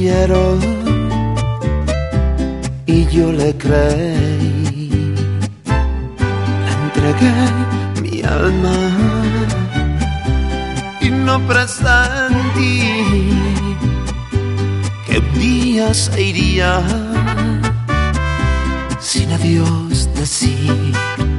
quiero y yo le creí, le entregué mi alma y no presentí que un día se iría sin adiós decir.